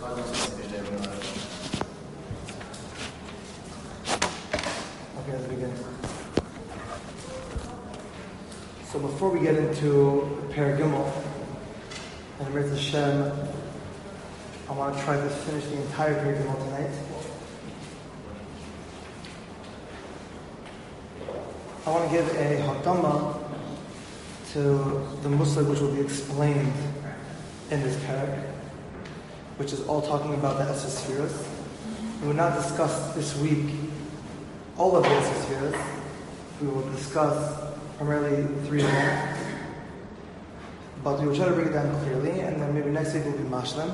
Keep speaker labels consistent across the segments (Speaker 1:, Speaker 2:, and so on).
Speaker 1: Okay, let's begin. So before we get into Perek Gimel and Eretz Hashem, I want to try to finish the entire Perek Gimel tonight. I want to give a hakdama to the muslig which will be explained in this perek, which is all talking about the Esser Sfiros. We will not discuss this week all of the Esser Sfiros. We will discuss primarily 3 of them, but we will try to bring it down clearly, and then maybe next week we'll be mashlim.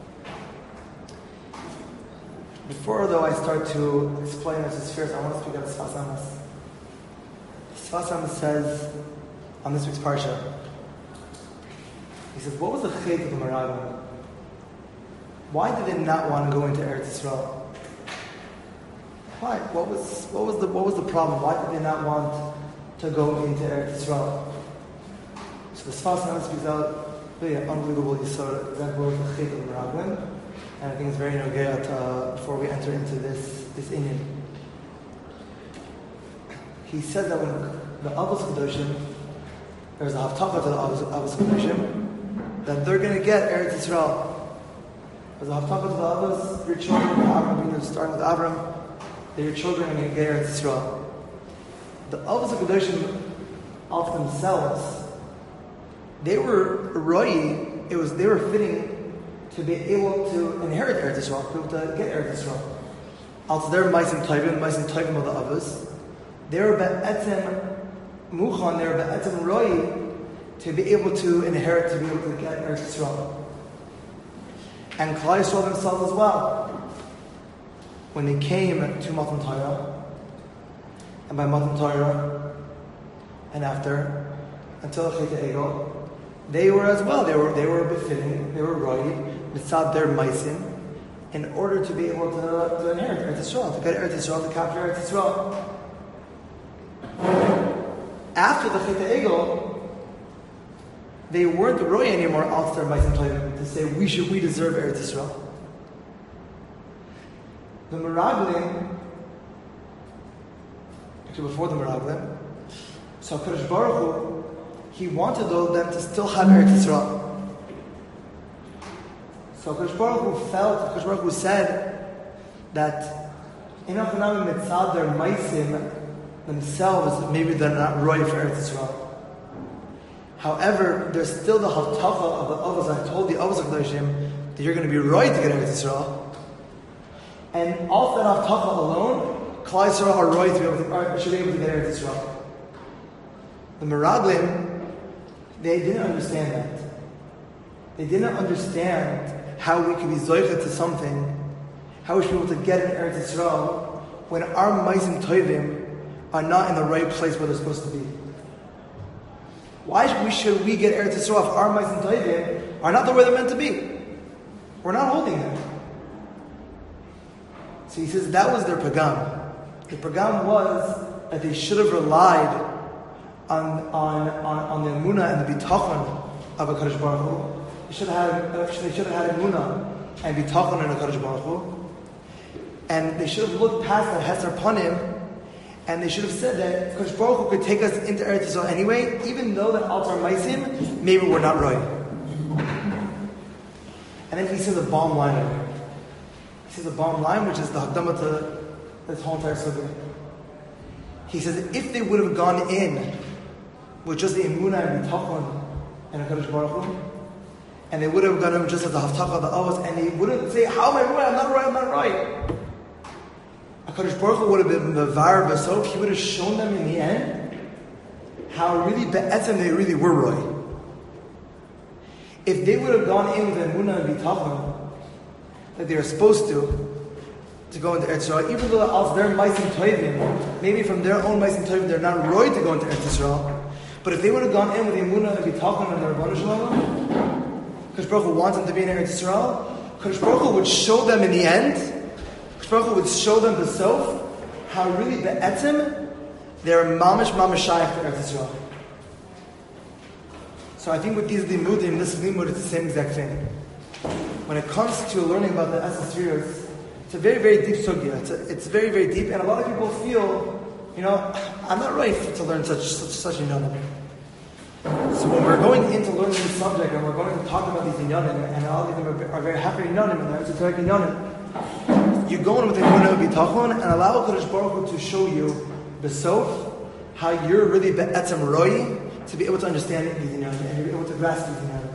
Speaker 1: Before though I start to explain Esser Sfiros, I want to speak about Sfas Emes. Sfas Emes says on this week's parsha, he says, what was the chait of the Meraglim? Why did they not want to go into Eretz Yisrael? Why? What was the problem? Why did they not want to go into Eretz Yisrael? So the Sfas Emes speaks out really an unbelievable yisod example of the chait of the Meraglim, and I think it's very nogea before we enter into this inyan. He says that when the Avos Kedoshim, there's a haftacha to the Avos Kedoshim, that they're going to get Eretz Yisrael. There's a haftacha to the Avos, your children, Avram, starting with Avram, that your children are going to get Eretz Yisrael. The Avos Kedoshim of themselves, they were roi, they were fitting to be able to inherit Eretz Yisrael, to be able to get Eretz Yisrael. Also, they're Maisim Taivim of the Avos. They were be'etzem muchan, they were be'etzem roi, to be able to inherit, to be able to get Eretz Yisrael. And Klal Yisrael themselves as well. When they came to Matan Torah, and by Matan Torah, and after, until Chet Egel, they were as well. They were befitting, they were roi, mitzad their maisim, in order to be able to inherit Eretz Yisrael, to get Eretz Yisrael, to capture Eretz Yisrael. After the Chet Egel, they weren't roi anymore out their maisim to say we deserve Eretz Yisrael. The Meraglim, actually before the Meraglim, so HaKadosh Baruch Hu, he wanted them to still have Eretz Yisrael. So HaKadosh Baruch Hu said that in Achanam Mitzad their maisim themselves, maybe they're not roi for Eretz Yisrael. However, there's still the haftacha of the Avos. I told the Avos Kedoshim that you're going to be roi to get Eretz Yisrael. And off that haftacha alone, Klal Yisrael are roi should be able to get Eretz Yisrael. The Meraglim, they didn't understand that. They didn't understand how we could be zoichet to something, how we should be able to get in Eretz Yisrael when our maisim tovim are not in the right place where they're supposed to be. Why should we get Eretz Yisrael if our maisim tovim are not the way they're meant to be? We're not holding them. So he says that was their pagam. The pagam was that they should have relied on the emunah and the bitachon of HaKadosh Baruch Hu. They should have had emunah and bitachon in HaKadosh Baruch Hu. And they should have looked past the Hesar Panim, and they should have said that HaKadosh Baruch Hu could take us into Eretz Yisrael anyway, even though that Altar Maisim, maybe we're not right. And then he says a bomb line over here. He says a bomb line, which is the hakdama to this whole entire subject. He says if they would have gone in with just the emunah and bitachon and HaKadosh Baruch Hu, and they would have gone in just as the haftacha of the avos, and they wouldn't say, how am I right? I'm not right. HaKadosh Baruch Hu would have been mevar v'sok. He would have shown them in the end how really be'etzem they really were right. If they would have gone in with emunah and bitachon like they were supposed to go into Eretz Yisrael, even though their maisim tovim, maybe from their own maisim tovim, they're not roi to go into Eretz Yisrael. But if they would have gone in with the emunah and bitachon and the Rabbanu Shalom, Kadosh Baruch Hu wants them to be in Eretz Yisrael. Kadosh Baruch Hu would show them in the end. Kadosh Baruch Hu would show them the sof how really be'etzim they're mamish shaykh to Eretz Yisrael. So I think with these limudim, this limud is the same exact thing. when it comes to learning about the essence spheres, it's a very, very deep sugya. It's very, very deep, and a lot of people feel, I'm not right to learn such inyanim. So when we're going into learning this subject, and we're going to talk about these inyanim, and all of them are very happy inyanim, and they're esoteric inyanim, you go in with a emunah b'tachon, and allow Kadosh Baruch Hu to show you besof how you're really be'etzem roi to be able to understand these inyanim, and you're able to grasp these inyanim.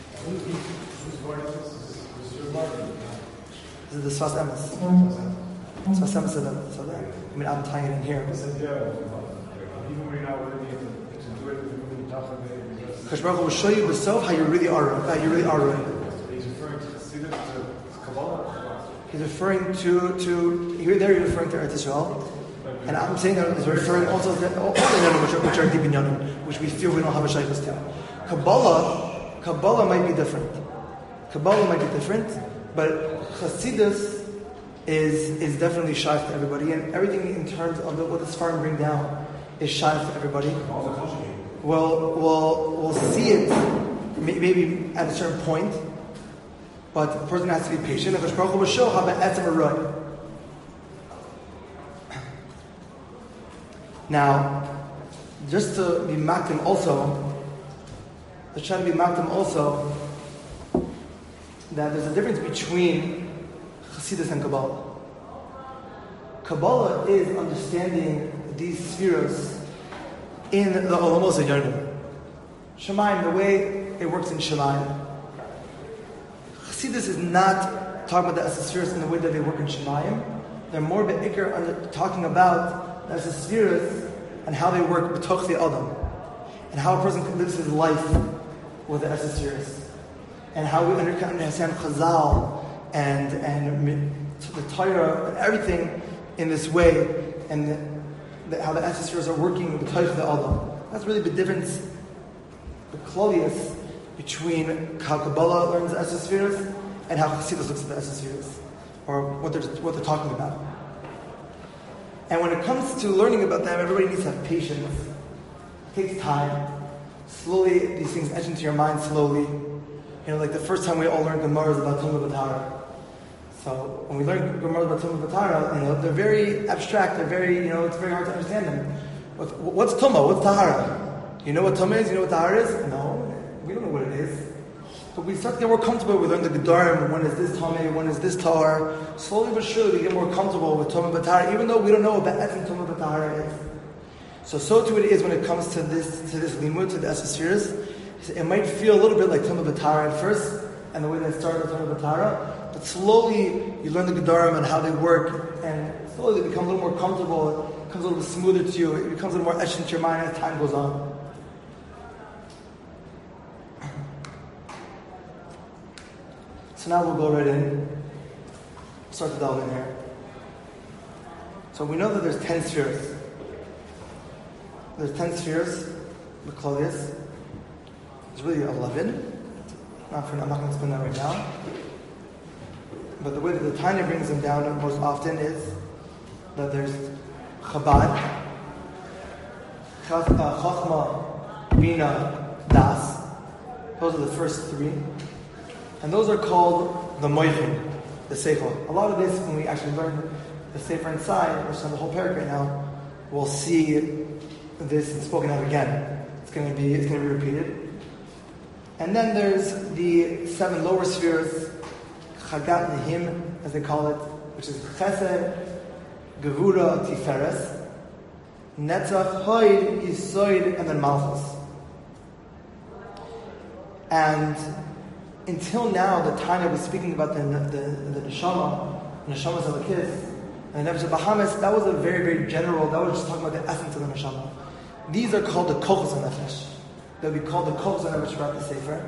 Speaker 1: This is the Sfas Emes. Sfas Emes is I'm tying it in here.
Speaker 2: Even when you're not worthy to do it,
Speaker 1: Kadosh Baruch Hu will show you besof how you really are. You really are right.
Speaker 2: He's referring to Chassidus, to Kabbalah.
Speaker 1: He's referring to here. There, he's referring to Eretz Yisrael, and I'm saying that he's referring also to all the inyanim which are deep inyanim, which we feel we don't have a shaykhus to. Kabbalah might be different. But Chassidus is definitely shaykh to everybody, and everything in terms of what the Sfarim bring down is shaykh to everybody. We'll see it maybe at a certain point, but the person has to be patient. The Baruch Hu will show how be'etzem aroi. Now, just to be makdim also, let's try to be makdim also that there's a difference between Chassidus and Kabbalah. Kabbalah is understanding these spheres in the Olamos Yonim. Shemayim, the way it works in Shemayim. Chassidus is not talking about the spheres in the way that they work in Shemayim. They're more be'ikr talking about the spheres and how they work b'toch the Adam, and how a person lives his life with the spheres, and how we understand Chazal and the Torah and everything in this way, and how the spheres are working with the Torah of the Adam. That's really the difference, the klolius, between how Kabbalah learns the spheres and how Chassidus looks at the spheres, or what they're talking about. And when it comes to learning about them, everybody needs to have patience. It takes time. Slowly, these things etch into your mind slowly. Like the first time we all learned Gemara is about Tumah B'Tahara. So when we learn Gemara about Tumah B'Tahara, they're very abstract. They're very, it's very hard to understand them. What's Tumah? What's Tahara? You know what Tumah is? You know what Tahara is? No, we don't know what it is. But we start to get more comfortable. We learn the Gedarim. When is this Tumah? When is this Tahar? Slowly but surely we get more comfortable with Tumah B'Tahara, even though we don't know what Etzem Tumah B'Tahara is. So too it is when it comes to this limud, to the spheres. It might feel a little bit like Tumah B'Tahara at first, and the way they started with Tumah B'Tahara, but slowly you learn the Gedarim and how they work, and slowly they become a little more comfortable. It becomes a little bit smoother to you. It becomes a little more etched into your mind as time goes on. So now we'll go right in. Start to delve in here. So we know that there's 10 spheres. There's 10 spheres, the Klolius. There's really 11. I'm not going to explain that right now. But the way that the Tanya brings them down most often is that there's Chabad, Chachma, Bina, Das. Those are the first three. And those are called the Moichin, the Seichel. A lot of this, when we actually learn the Sefer inside, or some the whole paragraph right now, we'll see this spoken out again. It's going to be repeated. And then there's the 7 lower spheres, Chagat Nehim, as they call it, which is Chesed, Gevura, Tiferes, Netzach, Hoid, Yisoid, and then Malchus. And until now, the Tanya was speaking about the Neshama, Neshamas Elokis, and the Nefesh Bahamas. That was a very, very general, that was just talking about the essence of the Neshama. These are called the Kochos HaNefesh. They'll be called the Kochos HaNefesh throughout the Sefer.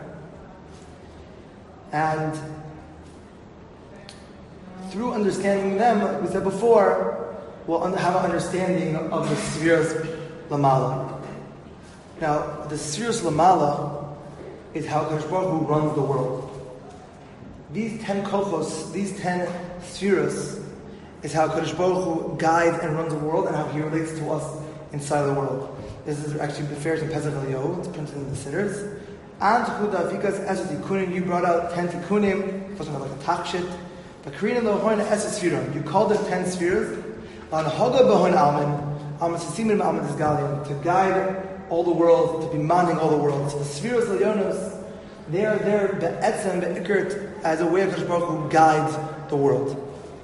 Speaker 1: And through understanding them, like we said before, we'll have an understanding of the Spheres Lamala. Now, the Spheres Lamala is how Kadosh Baruch Hu runs the world. These 10 kochos, these 10 spheres, is how Kadosh Baruch Hu guides and runs the world, and how He relates to us inside of the world. This is actually the Fairs in Pesach Eliyahu. It's printed in the Sidders, And Hudavikas Eshes Tikunim, you brought out 10 Tikunim, it wasn't like a takshit. But Karina Lohorn Eshes Sfirim, you called it 10 spheres. On Hoga Bahon Alman, Amasisimim Alman Isgalian, to guide all the world, to be manning all the world. So the spheres Leonos, they are there, Be'etzem, Be'ikert, as a way of Kadosh Baruch who guides the world.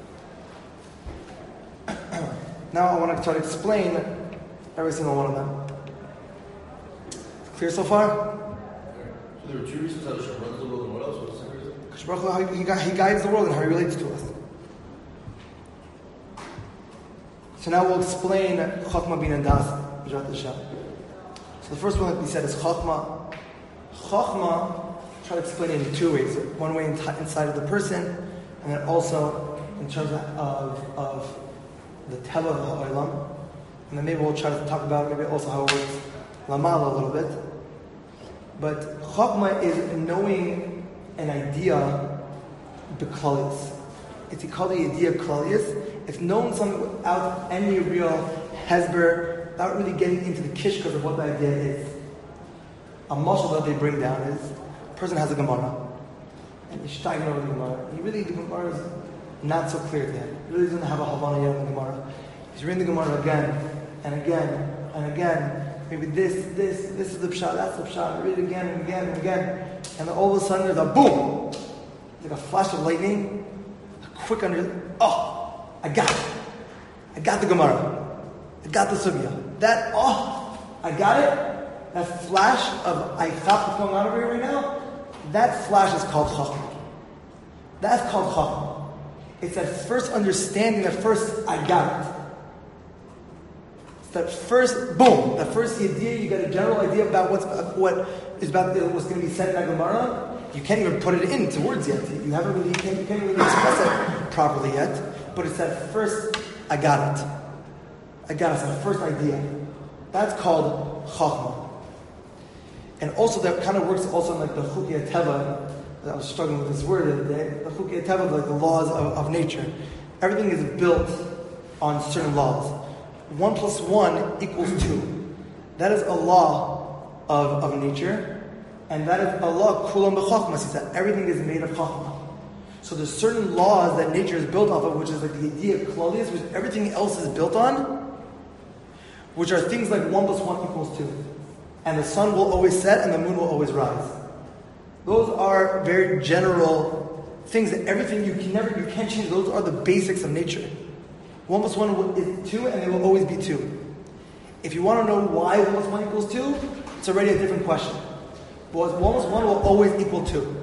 Speaker 1: Now I want to try to explain every single one of them. Clear so far?
Speaker 3: So there were two reasons how Hashem runs the world, and what else? What's the second reason?
Speaker 1: Kadosh Baruch Hu, he guides the world and how he relates to us. So now we'll explain Chokhmah, Bin, and Das. So the first one that we said is Chokhmah. Chokhmah, try to explain it in two ways. One way inside of the person, and then also in terms of the Teva of Ha'olam. And then maybe we'll try to talk about maybe also how it works Lamala a little bit. But Chokhmah is knowing an idea b'klalis. It's called the idea klalis. It's knowing something without any real hesber, without really getting into the kishkas of what the idea is. A mashal that they bring down is, a person has a Gemara, and he's steiging over the Gemara. The Gemara is not so clear to him. He really doesn't have a Havana yet in the Gemara. He's reading the Gemara again, and again, and again. Maybe this is the pshat, that's the pshat. Read it again and again and again. And then all of a sudden there's a boom! Like a flash of lightning, a quick I got it. I got the Gemara. I got the Sugya. I got it. That flash of I thought what's going on over here right now, that flash is called Chokhmah. That's called Chokhmah. It's that first understanding, that first I got it. It's that first boom, that first idea, you got a general idea about what's going to be said in that Gemara. You can't even put it into words yet. You can't really express it properly yet. But it's that first, I got it. It's that first idea. That's called Chokhmah. And also that kind of works also in like the Chukei Teva. I was struggling with this word the other day. The Chukei Teva, like the laws of nature. Everything is built on certain laws. 1 + 1 = 2. That is a law of nature. And that is a law, Kulam B'Chokhmah, is that everything is made of Chokhmah. So there's certain laws that nature is built off of, which is like the idea of Klalius, which everything else is built on, which are things like 1 + 1 = 2. And the sun will always set and the moon will always rise. Those are very general things that everything you can't change. Those are the basics of nature. 1 + 1 is 2 and they will always be 2. If you want to know why 1 + 1 = 2, it's already a different question. But 1 + 1 will always equal 2.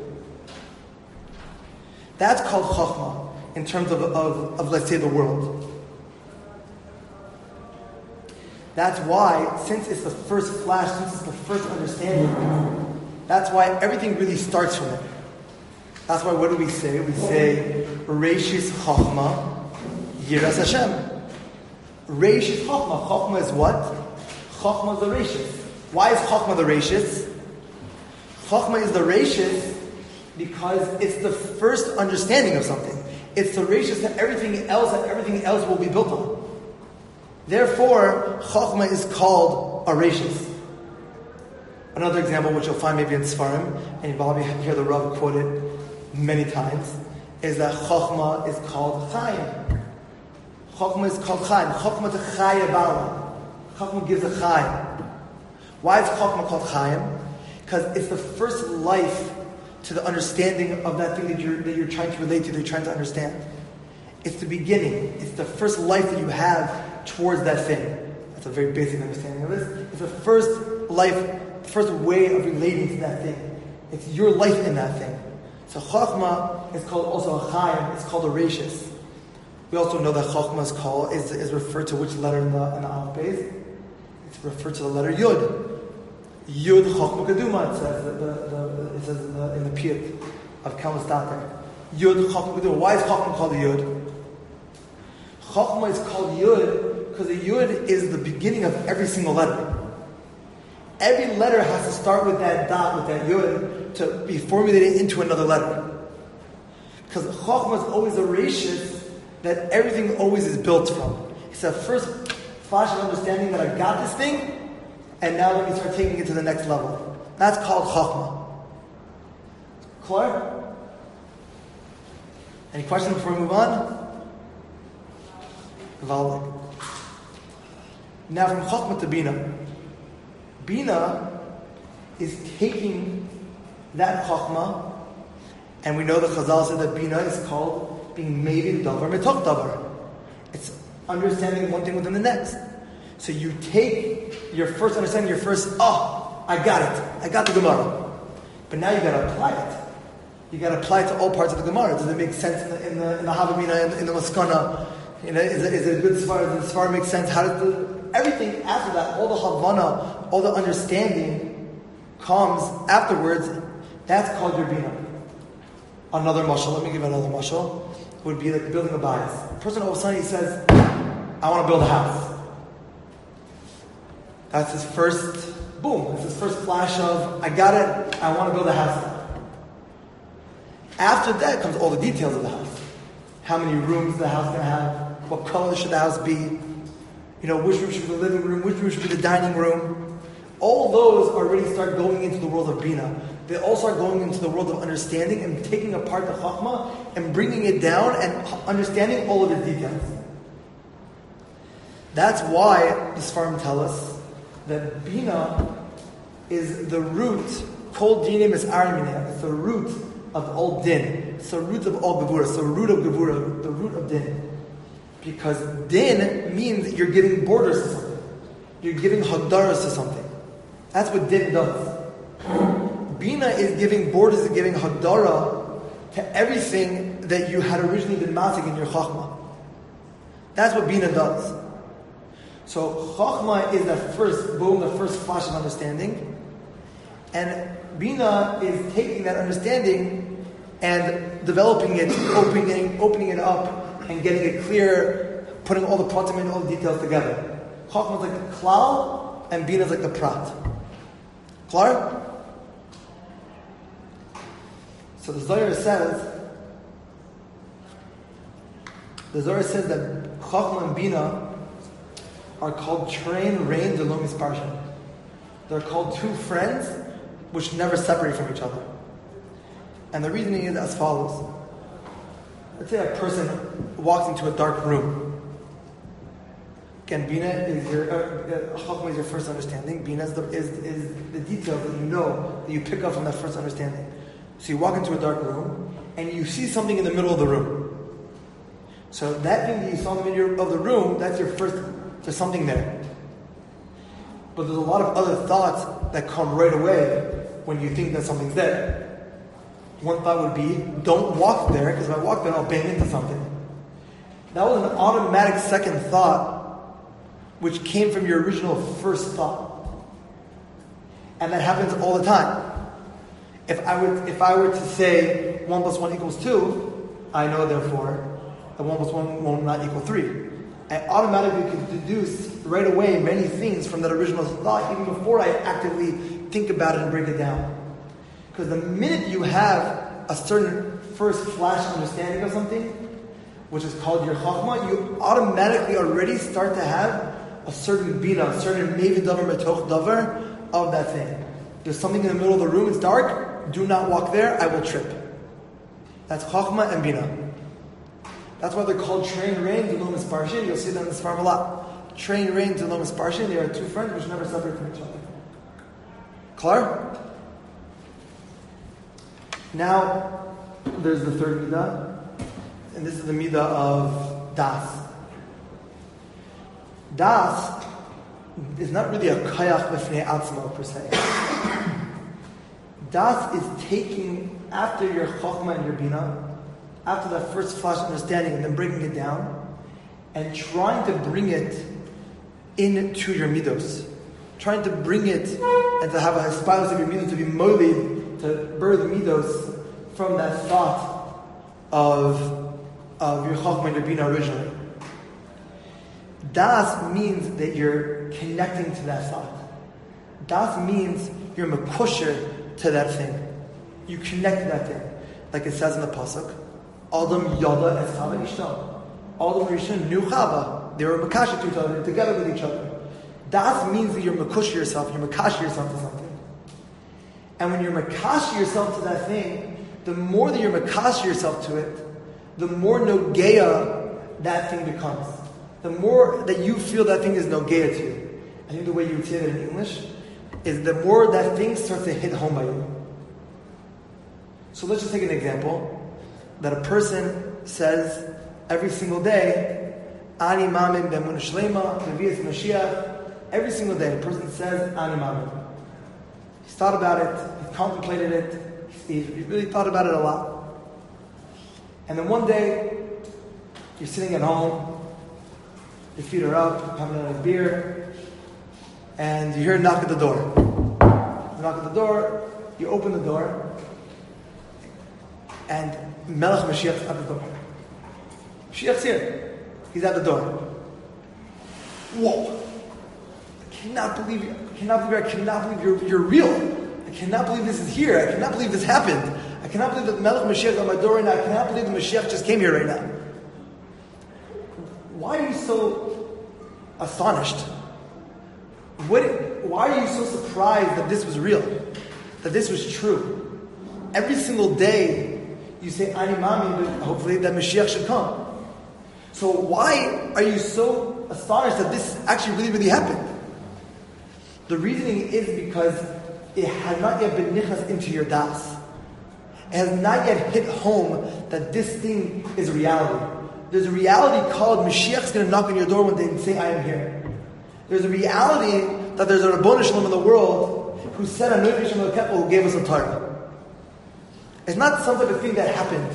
Speaker 1: That's called Chokhmah in terms of let's say the world. That's why, since it's the first flash, since it's the first understanding, that's why everything really starts from it. That's why what do we say? We say Reishis Chokhmah Yiras Hashem. Reishis Chokhmah. Chokhmah is what? Chokhmah is the Reishis. Why is Chokhmah the Reishis? Chokhmah is the Reishis because it's the first understanding of something. It's the Reishis that everything else will be built on. Therefore, Chokhmah is called a Reishis. Another example, which you'll find maybe in Sfarim, and you probably hear the Rav quoted many times, is that Chokhmah is called Chaim. Chokhmah is called Chaim. Chokhmah to Chaya Bala. Chokhmah gives a Chaim. Why is Chokhmah called Chaim? Because it's the first life to the understanding of that thing that you're trying to relate to, that you're trying to understand. It's the beginning. It's the first life that you have towards that thing. That's a very basic understanding of this. It's the first life, the first way of relating to that thing. It's your life in that thing. So Chokhmah is called also a Chaim. It's called a Reishis. We also know that Chokhmah is referred to which letter in the Aleph Beis? It's referred to the letter Yud. Yud Chokhmah Keduma, it says in the Piyut of Kalmas Dater. Yud Chokhmah Keduma. Why is Chokhmah called Yud? Chokhmah is called Yud because the Yud is the beginning of every single letter. Every letter has to start with that dot, with that Yud, to be formulated into another letter. Because Chokhmah is always a Reishis that everything always is built from. It's the first flash of understanding that I got this thing, and now let me start taking it to the next level. That's called Chokhmah. Clear? Any questions before we move on? Valid. Now from Chachma to Bina. Bina is taking that Chachma, and we know the Chazal said that Bina is called being made in Davar Mitoch Davar. It's understanding one thing within the next. So you take your first understanding, I got it. I got the Gemara. But now you got to apply it. You got to apply it to all parts of the Gemara. Does it make sense in the Havamina, in the Maskana? Is it a good Svar? Does the Svar make sense? How does everything after that, all the Havana, all the understanding comes afterwards. That's called your Bina. Another mashal, let me give another mashal, would be like building a bias. A person all of a sudden he says, I want to build a house. That's his first boom. That's his first flash of, I got it, I want to build a house now. After that comes all the details of the house. How many rooms the house can have, what color should the house be, which room should be the living room, which room should be the dining room. All those already start going into the world of Bina. They all start going into the world of understanding and taking apart the Chachma and bringing it down and understanding all of its details. That's why the Sfarim tell us that Bina is the root, Kol Dinim is Arimina, it's the root of all Din. It's the root of all Gevura, it's the root of Gevura, the root of Din. Because Din means you're giving borders to something. You're giving Hagdaras to something. That's what Din does. Bina is giving borders, is giving Hagdara to everything that you had originally been masik in your Chachma. That's what Bina does. So Chachma is the first boom, the first flash of understanding. And Bina is taking that understanding and developing it, opening it up, and getting it clear, putting all the pratim and all the details together. Chachma is like the klal, and Bina is like the prat. Clear? So the Zohar says that Chachma and Bina are called train, rein, de lo misparshin. They're called two friends which never separate from each other. And the reasoning is as follows. Let's say a person walks into a dark room. Again, Bina is Chachma is your first understanding. Bina is the details that you pick up from that first understanding. So you walk into a dark room, and you see something in the middle of the room. So that thing that you saw in the middle of the room, that's your first, there's something there. But there's a lot of other thoughts that come right away when you think that something's there. One thought would be, don't walk there, because if I walk there, I'll bang into something. That was an automatic second thought, which came from your original first thought. And that happens all the time. If I were to say 1 + 1 = 2, I know therefore that 1 + 1 will not equal 3. I automatically can deduce right away many things from that original thought, even before I actively think about it and break it down. Because the minute you have a certain first flash understanding of something, which is called your Chachma, you automatically already start to have a certain Bina, a certain Mevi Davar Metoch Davar of that thing. There's something in the middle of the room, it's dark, do not walk there, I will trip. That's Chachma and Bina. That's why they're called train, rein, de lo misparshin. You'll see that in the Sfarim a lot. Train, rein, de lo misparshin. They are two friends which never separate from each other. Clear? Now, there's the third midah, and this is the midah of das. Das is not really a kayach b'fnei atzma per se. Das is taking after your Chachma and your Bina, after that first flash understanding, and then breaking it down, and trying to bring it into your midos. Trying to bring it and to have a spouse of your midos, to be molded, to birth midos from that thought of your Chachma and your Bina originally. Das means that you're connecting to that thought. Das means you're makosher to that thing. You connect to that thing. Like it says in the Pasuk, Adam Yada es Chava Ishta. Adam and Rishon knew Chava. They were makasher to each other, together with each other. Das means that you're makush yourself, you're makash yourself to something. And when you're makash yourself to that thing, the more that you're makash yourself to it, the more nogeya that thing becomes. The more that you feel that thing is nogeya to you. I think the way you would say that in English is the more that thing starts to hit home by you. So let's just take an example that a person says every single day, Ani Mamin Be'emunah Shlema, Nevi'as Mashiach. Every single day, a person says Ani Mamin. He's thought about it, he's contemplated it, he really thought about it a lot. And then one day, you're sitting at home, your feet are up, having a beer, and you hear a knock at the door. You knock at the door, you open the door, and Melech Mashiach's at the door. Mashiach's here. He's at the door. Whoa! I cannot believe you're real. I cannot believe this is here. I cannot believe this happened. I cannot believe that Melech Mashiach is at my door right now. I cannot believe the Mashiach just came here right now. Why are you so astonished? Why are you so surprised that this was real? That this was true? Every single day you say Ani Mami, but hopefully that Mashiach should come. So why are you so astonished that this actually really happened? The reasoning is because it has not yet been nichnas into your das. It has not yet hit home that this thing is reality. There's a reality called Mashiach's going to knock on your door one day and say, I am here. There's a reality that there's a Rabbanu Shalom in the world who said, Anointed Shalom Keppel, who gave us a Torah. It's not some type of thing that happened.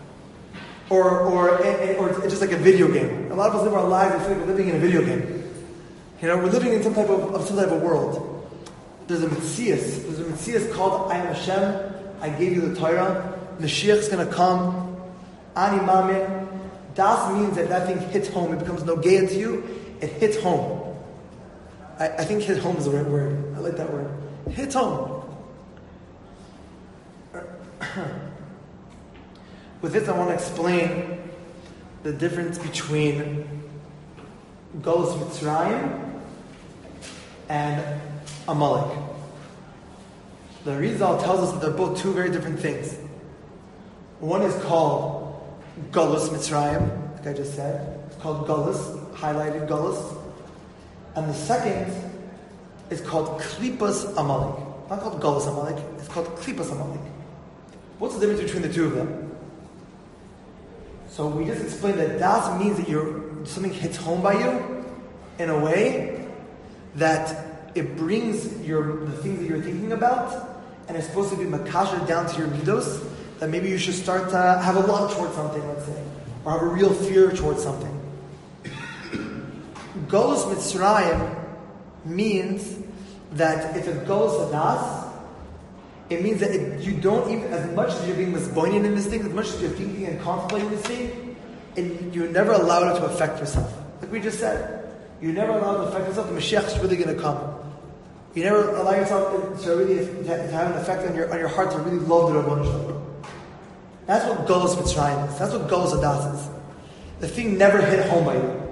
Speaker 1: Or it's just like a video game. A lot of us live our lives and feel like we're living in a video game. We're living in some type of world. There's a Metzias called I am Hashem. I gave you the Torah. Mashiach's going to come. Ani Mamin. Das means that thing hits home. It becomes nogeya to you. It hits home. I think hit home is the right word. I like that word. It hits home. With this, I want to explain the difference between Golus Mitzrayim and Amalek. The Rizal tells us that they're both two very different things. One is called Golus Mitzrayim, like I just said. It's called Golus, highlighted Golus. And the second is called Klipas Amalek. Not called Golus Amalek, it's called Klipas Amalek. What's the difference between the two of them? So we just explained that Das means that something hits home by you in a way that it brings the things that you're thinking about, and it's supposed to be makasher down to your midos, that maybe you should start to have a love towards something, let's say, or have a real fear towards something. Golus Mitzrayim means that if it goes Hadas, it means that you don't even, as much as you're being misboinin in this thing, as much as you're thinking and contemplating this thing, you never allow it to affect yourself. Like we just said, you never allow it to affect yourself. The Mashiach is really going to come. You never allow yourself to really to have an effect on your heart to really love the Rabbanu Shalom. That's what Golus Mitzrayim is. That's what Golus Hadas is. The thing never hit home by you.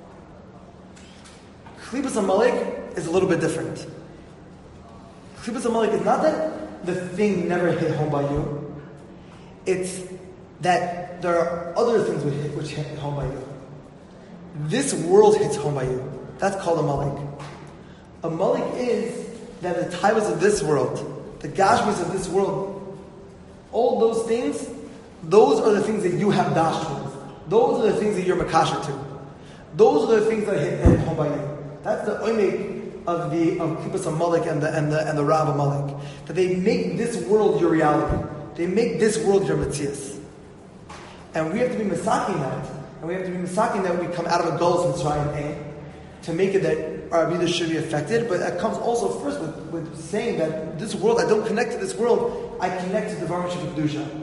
Speaker 1: Klipas Amalek is a little bit different. Klipas Amalek is not that the thing never hit home by you. It's that there are other things which hit home by you. This world hits home by you. That's called Amalek. Amalek is that the taivas of this world, the gashmis of this world, all those things, those are the things that you have dash towards. Those are the things that you're makasher to. Those are the things that hit home by you. That's the oimik of Klipas Amalek and the Rav Amalek. That they make this world your reality. They make this world your Metzias. And we have to be misaking that. And we have to be misaking that we come out of a Golus Mitzrayim to make it that our Abidah should be affected. But that comes also first with saying that this world, I don't connect to this world, I connect to the Varmish of Kedusha.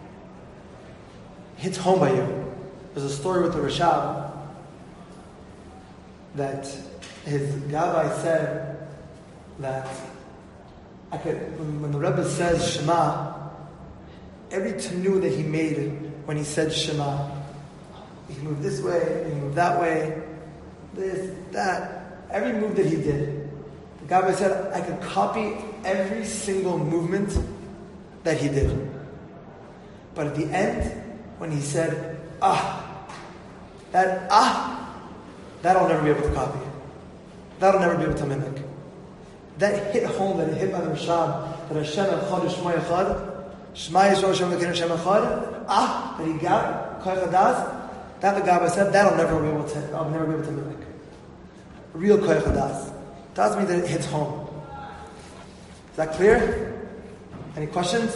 Speaker 1: Hits home by you. There's a story with the Rashab that his Gabbai said that when the Rebbe says Shema, every tenu that he made when he said Shema, he moved this way, he moved that way, this, that, every move that he did, the Gabbai said, I could copy every single movement that he did. But at the end, when he said, that I'll never be able to copy. That'll never be able to mimic. That hit home, that hit by the Rashab, that Hashem Echad Shema Echad, Shema Yisrael Hashem Elokeinu Hashem Echad, that he got, Koyach Hadas, that the Gabbai said, I'll never be able to mimic. Real Koyach Hadas. Does mean that it hits home. Is that clear? Any questions?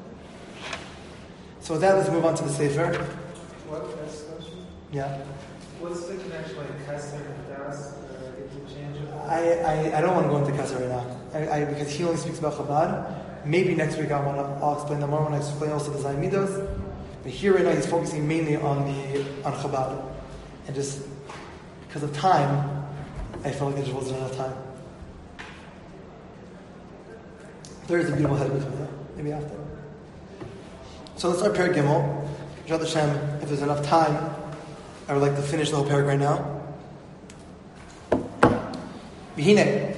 Speaker 1: So with that, let's move on to the Sefer.
Speaker 4: What question?
Speaker 1: Yeah.
Speaker 4: What's the connection like Chesed and Das interchangeable?
Speaker 1: I don't want to go into Kesser right now. Because he only speaks about Chabad. Maybe next week I'll explain them more when I explain also the Zayin Midos. But here right now he's focusing mainly on Chabad. And just because of time, I felt like there just wasn't enough time. There is a beautiful head with me, maybe after. So let's start Perek Gimel. B'ezrat Hashem, if there's enough time, I would like to finish the whole Perek right now. V'hinei.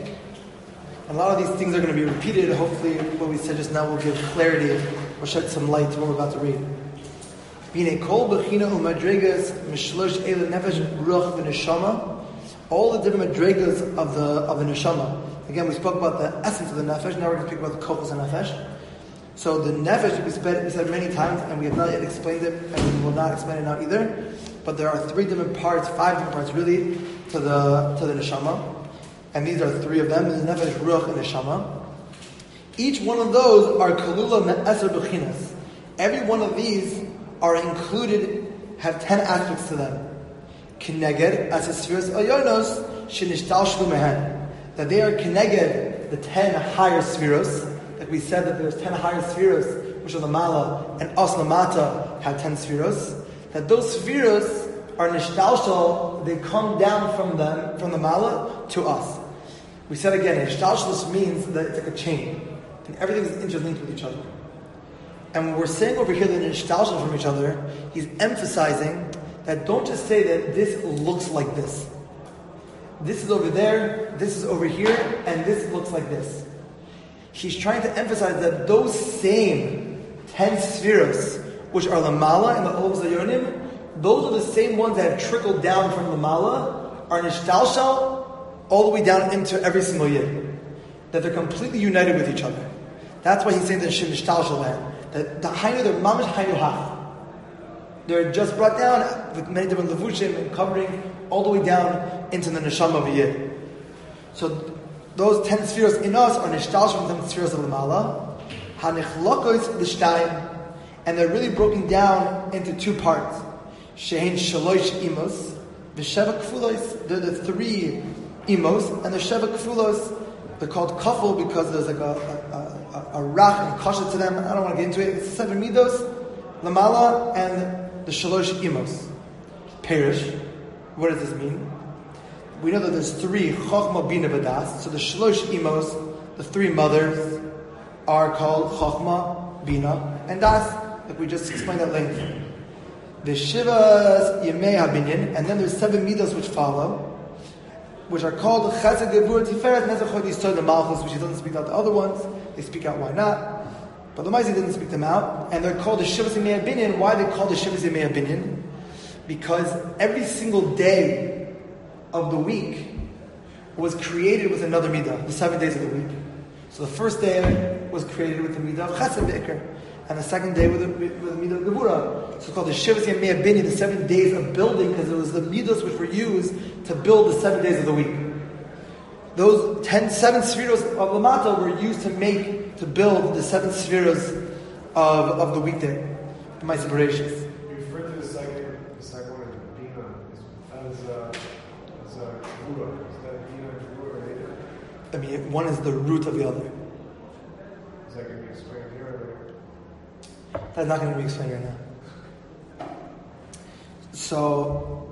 Speaker 1: A lot of these things are going to be repeated. Hopefully what we said just now will give clarity or shed some light to what we're about to read. V'hinei kol b'china u'madregas mishlosh eile nefesh ruach v'neshama. All the different madregas of the neshama. Again, we spoke about the essence of the nefesh. Now we're going to speak about the kochos and nefesh. So the nefesh we said many times, and we have not yet explained it, and we will not explain it now either. But there are 5 different parts really, to the neshama. And these are 3 of them: the nefesh, ruach, and neshama. Each one of those are kalula me'eser b'chinas. Every one of these are included, have 10 aspects to them. Kineged as a spheres ayonos shenishtalshlu mehen. That they are kineged, the 10 higher spheros. Like we said that there's 10 higher spheros, which are the mala, and us lamata have 10 spheros. That those spheros are nishtalshal, they come down from the mala to us. We said again, nishtalshal means that it's like a chain, and everything is interlinked with each other. And when we're saying over here that nishtalshal from each other, he's emphasizing that don't just say that this looks like this. This is over there, this is over here, and this looks like this. He's trying to emphasize that those same 10 spheros, which are the mala and the olavs zayonim, those are the same ones that have trickled down from the mala, are nishtalshal all the way down into every single yid. That they're completely united with each other. That's why he's saying that shim nishtalshal land. That the hainu, they're mamish hainu hach. They're just brought down with many different levushim and covering all the way down into the neshama of a yid. So those 10 spheres in us are nishtalsh from 10 spheres of the mala. Hanichlokos l'shtayim, and they're really broken down into 2 parts. Shein shalosh imos, v'sheva kfulos. They're the 3 imos, and the sheva kfulos. They're called kafel because there's like a rach and kasha to them. I don't want to get into it. It's 7 midos, lamala, and the shalosh imos. Perish. What does this mean? We know that there's 3 chokhmah, bina, v'das. So the shalosh imos, the 3 mothers, are called chokhmah, bina, and das. Like we just explained at length. The shivas yemei habinyan, and then there's 7 midos which follow, which are called chesed, gevurah, tiferet, nezach, hod, yisod, the malchus, which he doesn't speak out the other ones. They speak out why not. But the Maisi didn't speak them out, and they're called the shivas yemei habinyan. Why are they called the shivas yemei habinyan? Because every single day of the week was created with another midah, the 7 days of the week. So the first day was created with the midah of chesed v'ikr, and the second day with the midah of gevurah. So it's called the shivas yemei habinyan, the 7 days of building, because it was the midos which were used to build the 7 days of the week. Those 7 spheros of lamata were used to build the 7 spheros of the weekday. My separations.
Speaker 2: You refer to the second one as bina, as a gevurah. Is that bina and gevurah related?
Speaker 1: I mean, one is the root of the other.
Speaker 2: Is that going to be explained here?
Speaker 1: That's not going to be explained right now. So,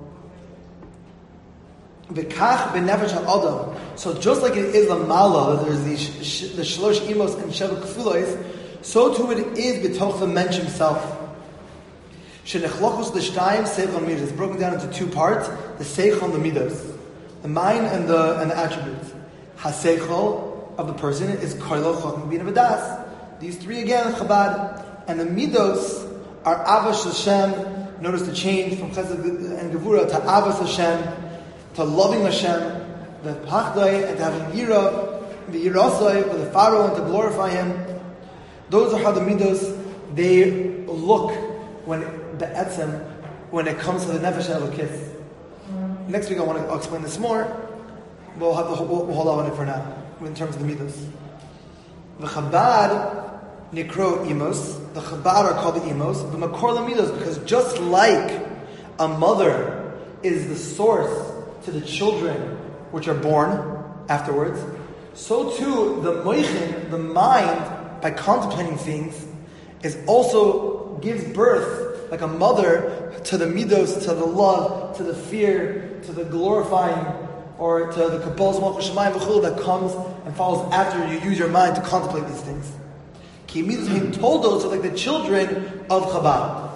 Speaker 1: v'kach b'nefesh ha'adam. So just like it is the mala, there's the shlosh imos and sheva kfulos, so too it is b'toch the mensch himself. Shenechlokos l'shtayim seichel midos. It's broken down into 2 parts: the seichel and the midos, the mind and the attributes. Haseichel of the person is koilo chokhmah bina v'das. These 3 again, Chabad, and the midos Our Avos Hashem, notice the change from Chesed and Gevura to Avos Hashem, to loving Hashem, the Pachdai, and to having Yira, the Yirasai, with the Pharaoh, and to glorify Him. Those are how the Midos, they look when it comes to the Nefesh Elokis. Next week I want to explain this more. We'll hold on it for now, in terms of the Midos. The Chabad Nikro Imos, the Chabad are called the Imos, the Makor Lamidos, because just like a mother is the source to the children which are born afterwards, so too the Moichin, the mind, by contemplating things, is also gives birth, like a mother, to the Midos, to the love, to the fear, to the glorifying, or to the Kabbalah Malchus Shemayim V'chul that comes and follows after you use your mind to contemplate these things. Ki Midos told those are like the children of Chabad.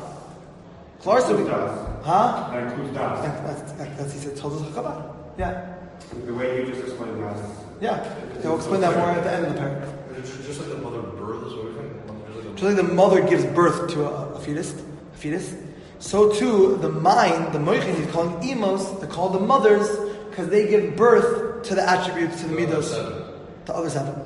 Speaker 1: Huh?
Speaker 2: That includes Das.
Speaker 1: That's he said told us of Chabad. Yeah.
Speaker 2: The way you just explained Das.
Speaker 1: Yeah. He'll explain that more at the end of the paragraph.
Speaker 3: Just like the mother births or everything?
Speaker 1: Just like the mother gives birth to a fetus, so too the mind, the moichin, he's calling imos, they're called the mothers because they give birth to the attributes, to the midos, the other seven.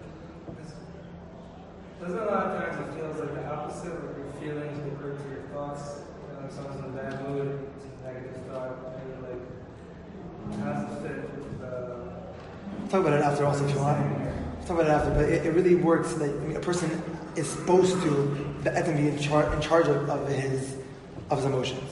Speaker 4: Doesn't a lot of times it feels like the opposite, like your feelings give birth to your thoughts, and if someone's in a bad mood, it's a negative thought, and like, how does it fit with the...
Speaker 1: Talk about it after also if you want. Talk about it after, but it really works that a person is supposed to the etem be in charge of his emotions.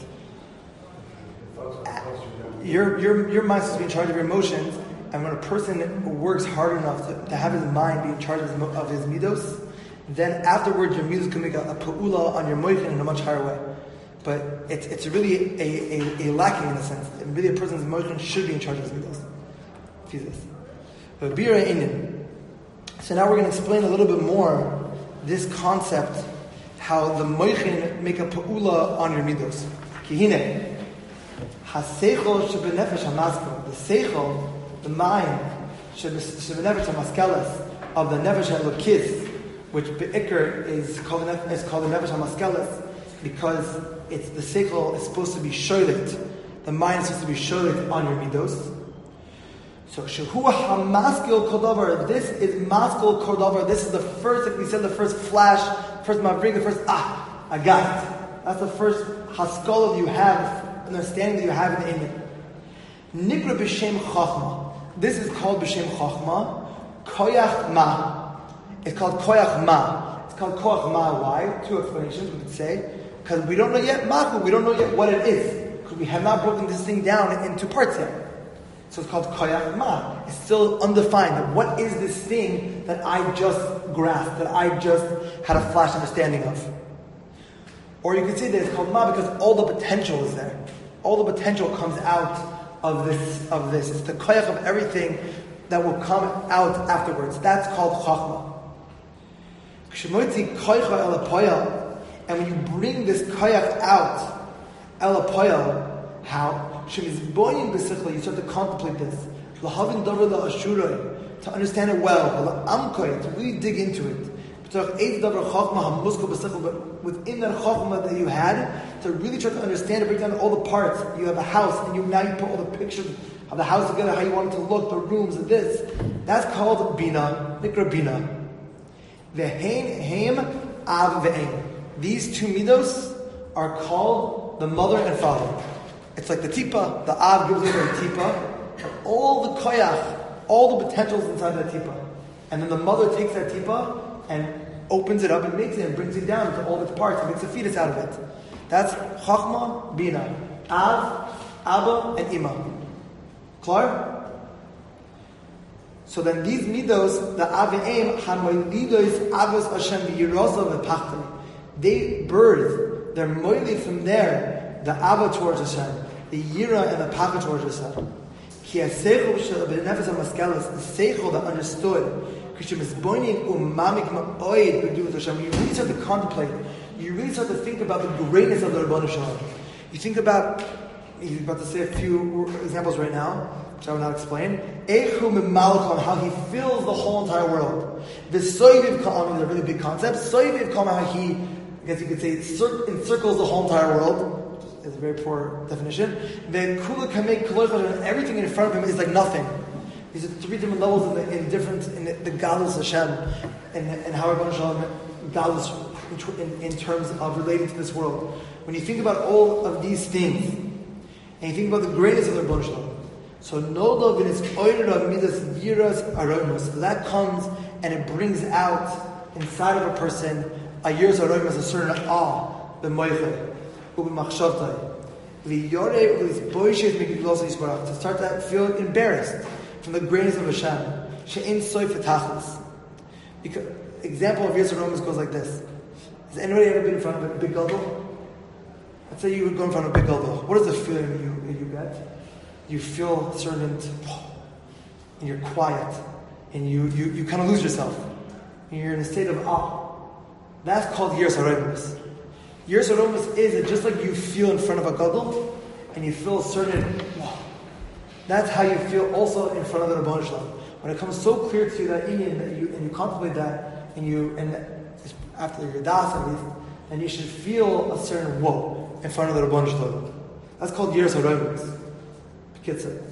Speaker 1: Your mind is supposed to be in charge of your emotions, and when a person works hard enough to have his mind be in charge of his midos, then afterwards your midos can make a pa'ula on your moichin in a much higher way. But it's really a lacking in a sense. And really a person's moichin should be in charge of his midos. Jesus. But bira inin. So now we're going to explain a little bit more this concept, how the moichin make a pa'ula on your midos. Kihine, haseichol shebenefesh hamaskal, the seichol, the mind, shebenefesh hamaskelas, of the nefesh elokis, which be'ikr is called the nefesh hamaskelas, because it's the seichol is supposed to be sholet, the mind is supposed to be sholet on your midos. So shehu hamaskil kodavar. This is maskil kodavar. This is the first, like we said, the first flash, first mavrig, the first I got it. That's the first haskalah you have, understanding that you have in the Eimen. Nikra b'shem chachma. This is called b'shem chachma. Koyach ma. It's called koyach ma. It's called koyach ma. Why? Two explanations we could say. Because we don't know yet maku. We don't know yet what it is. Because we have not broken this thing down into parts yet. So it's called koyach ma. It's still undefined. What is this thing that I just grasped, that I just had a flash understanding of? Or you could say that it's called ma because all the potential is there. All the potential comes out of this. It's the koyach of everything that will come out afterwards. That's called chachma. And when you bring this koyach out, elapoyel, how? You start to contemplate this. To understand it well. To really dig into it. But within that chachma that you had, to really try to understand and break down all the parts. You have a house, and now you put all the pictures of the house together, how you want it to look, the rooms, and this. That's called bina, nikra bina. Ve'hein, heim, av, ve'ein. These two midos are called the mother and father. It's like the tipa, the av gives you the tipa, and all the koyach, all the potentials inside that tipa. And then the mother takes that tipa and opens it up and makes it and brings it down into all its parts and makes a fetus out of it. That's chachma, bina, av, abba, and ima. Clear? So then these midos, the aveim, hanoilidos, avos Hashem, v'yirosa, v'pachtei, they birth, they're moili from there, the Abba towards Hashem, the Yira and the Pacha towards Hashem. Ki ha-seichel b'nefesh ha-maskelas, the seichel that understood, you really start to contemplate, you really start to think about the greatness of the Rabbanu Shalom. You think about, he's about to say a few examples right now, which I will not explain. How he fills the whole entire world. The Soiviv Ka'am is a really big concept. Soiviv Ka'am, how he, again, guess you could say it encircles the whole entire world, which is a very poor definition. Then Kula Kamei Kaloich, and everything in front of him is like nothing. These are three different levels in the Galus Hashem, and how Rabban Shalom Galus in terms of relating to this world. When you think about all of these things, and you think about the greatness of the Rabban Shalom, so Nodov in its Oira Midas Yiras Aromas, that comes and it brings out inside of a person a Yiras Aromas, a certain awe, the Moichet, Ubi Machshavtai, V'yorei Ulis Boishes Mikiglos Yisbarach, to start to feel embarrassed from the greatness of Hashem. She'en Soif Etachlis. Because example of Yiras Aromas goes like this. Has anybody ever been in front of a big gadol? Let's say you would go in front of a big gadol. What is the feeling you get? You feel certain, and you're quiet, and you kind of lose yourself, and you're in a state of awe. That's called Yiras Aromas. Yiras Aromas is just like you feel in front of a gadol, and you feel certain. That's how you feel also in front of the Rebbeinu Shalom. When it comes so clear to you that Indian that you contemplate that, and after your das at least, and you should feel a certain whoa in front of the Rebbeinu Shalom. That's called Yiras Aromas. Kitzur.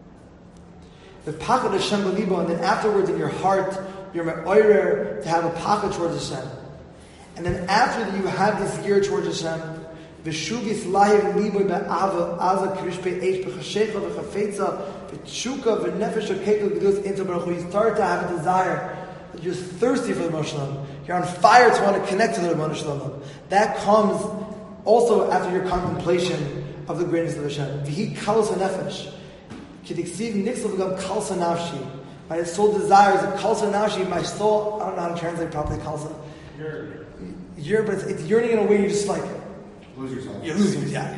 Speaker 1: The pachad Hashem b'libo, and then afterwards in your heart, you're me'oirer to have a pachad towards Hashem. And then after that you have this year towards Hashem, v'shugis lahiv libo be'ava, aza kirish be'esh, b'chashecha, b'chafetza, b'tshuka, v'nefesh, v'kekel, v'dus, into Baruch Hu. You start to have a desire, that you're thirsty for the Rebbeinu Shalom. You're on fire to want to connect to the Rebbeinu Shalom. That comes also after your contemplation of the greatness of Hashem. V'hi kalos ha'nefesh. K'diksiv nixel v'gam kalsa nafshi. My soul desires a kalsa nafshi. My soul, I don't know how to translate properly kalsa. Yearn, but it's yearning in a way you just like
Speaker 2: Lose yourself.
Speaker 1: you're losing. Yeah,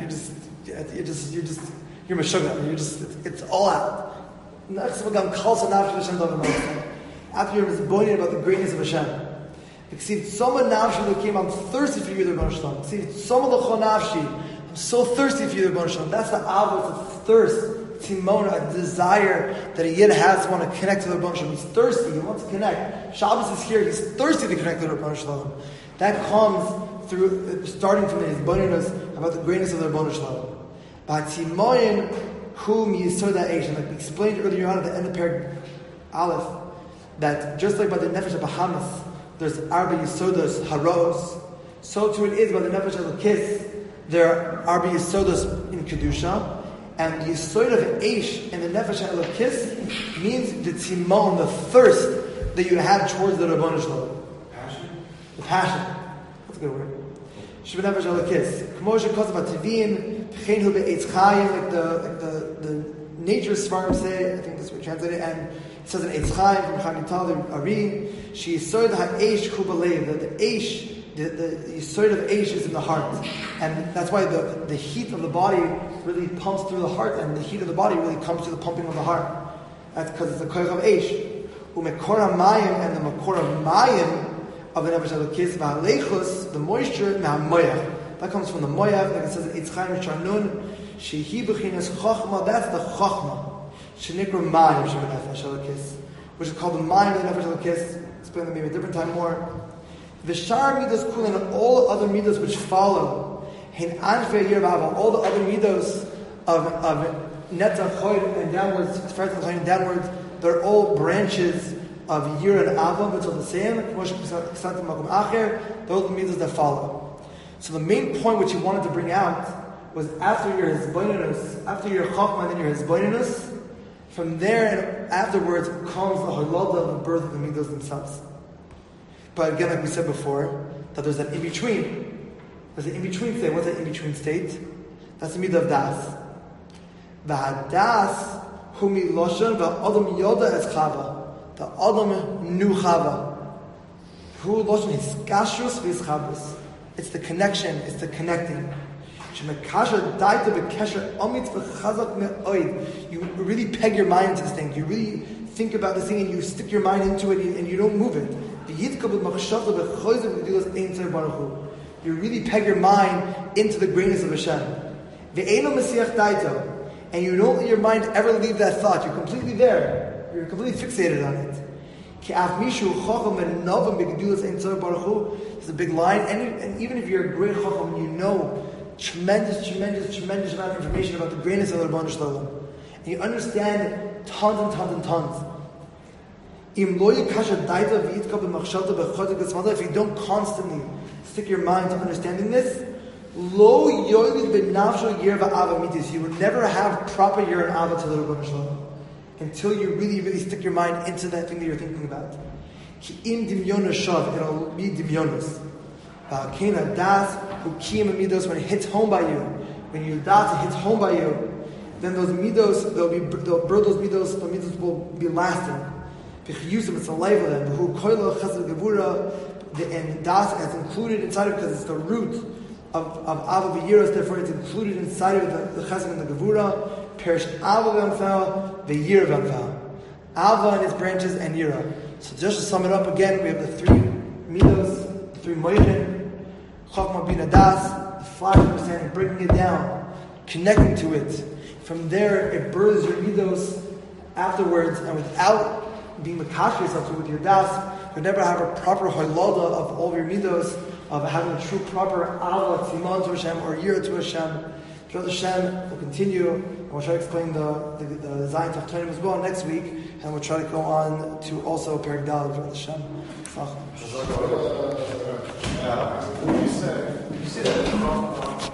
Speaker 1: you're meshuggah. You're just it's all out. Nixel v'gam kalsa nafshi Hashem davim. After you're misboning about the greatness of Hashem. K'diksiv soma nafshi l'kim. I'm thirsty for you, the Rebbeinu Shalom. K'diksiv soma l'cho nafshi. I'm so thirsty for you, the Rebbeinu Shalom. That's the avos, it's thirst, timona, a desire that a yid has to want to connect to the Rebbeinu Shalom. He's thirsty, he wants to connect. Shabbos is here, he's thirsty to connect to the Rebbeinu Shalom. That comes through, starting from his boniness about the greatness of the Rebbeinu Shalom. But timoyin whom yisoda eish, and like we explained earlier on at the end of Perek Aleph, that just like by the nefesh of Bahamas, there's arba yisodas haros, so too it is by the nefesh of Lakis. There are Yisodos in Kedusha, and the Yisod of Eish and the Nefesh Elokis means the Timon, the thirst that you have towards the Rebbeinu Shalom.
Speaker 2: Passion?
Speaker 1: The passion. That's a good word. Sheba Nefesh Elokis. K'moshe Kosav HaTivin, P'chein Hu Be'etz Chayim, like the nature Svarim say, I think that's what we translate it, and it says in Eitz Chayim from Chaim Yital, the Ari, She Yisod HaEish Hu B'Leiv, that the Eish, the Yisod of Eish is in the heart. And that's why the heat of the body really pumps through the heart, and the heat of the body really comes through the pumping of the heart. That's because it's the koich of Eish. Umekor HaMayim, and the Mekor HaMayim of the Nefesh HaLokis, V'Halechus, the moisture, Me'amoyach. That comes from the Moyach, like it says in Eitz Chaim Sharnun, Shehi B'chinas Chochma, that's the Chochma. Shenikra Mayim, Sheba Nefesh HaLokis, which is called the Mayim of the Nefesh HaLokis. Explain that maybe a different time more. V'shar midos kulin, and all other midos which follow, hin anfei yirvav, all the other midos of netzach choyd and downwards, and downwards, they're all branches of yir and ava, but all the same. Those are the midos that follow. So the main point which he wanted to bring out was after your hisboninus, after your chachma, and then your hisboninus, from there and afterwards comes the halal of the birth of the midos themselves. But again, like we said before, that there's an in-between. There's an in-between state. What's that in-between state? That's the midah of das. V'hadas hu miloshan v'adam yoda es chava. The adam knew chava. Hu loshan his kashrus v'his chavus. It's the connection. It's the connecting. Shemekasher daita b'kesher amitz v'chazak me'oid. You really peg your mind to this thing. You really think about this thing and you stick your mind into it and you don't move it. You really peg your mind into the greatness of Hashem. And you don't let your mind ever leave that thought. You're completely there. You're completely fixated on it. It's a big line, and even if you're a great chacham, you know tremendous amount of information about the greatness of the Rebbeinu Shalom, and you understand tons and tons and tons. If you don't constantly stick your mind to understanding this, you will never have proper year and ava to the Rebbeinu Shalom until you really stick your mind into that thing that you're thinking about. It'll be dimyonos. When it hits home by you, when you das, it hits home by you, then those midos, those midos will be lasting. It's a life of them. And das is included inside of it because it's the root of Ava v'yiras, therefore it's included inside of the chesed and the gevura. Perish Ava v'amfal, v'yira v'amfal. Ava and its branches and yira. So just to sum it up again, we have the three midos, the three moichin, chokmah bina das, the flash of understanding, breaking it down, connecting to it. From there, it births your midos afterwards, and without being makash yourself with your das, you'll never have a proper halada of all your midos, of having a true proper ava, tziman to Hashem, or yira to Hashem. B'ezras Hashem, we'll continue, and we'll try to explain the Zayin Tachtonim as well next week, and we'll try to go on to also Perek Daled, B'ezras Hashem.
Speaker 2: You said that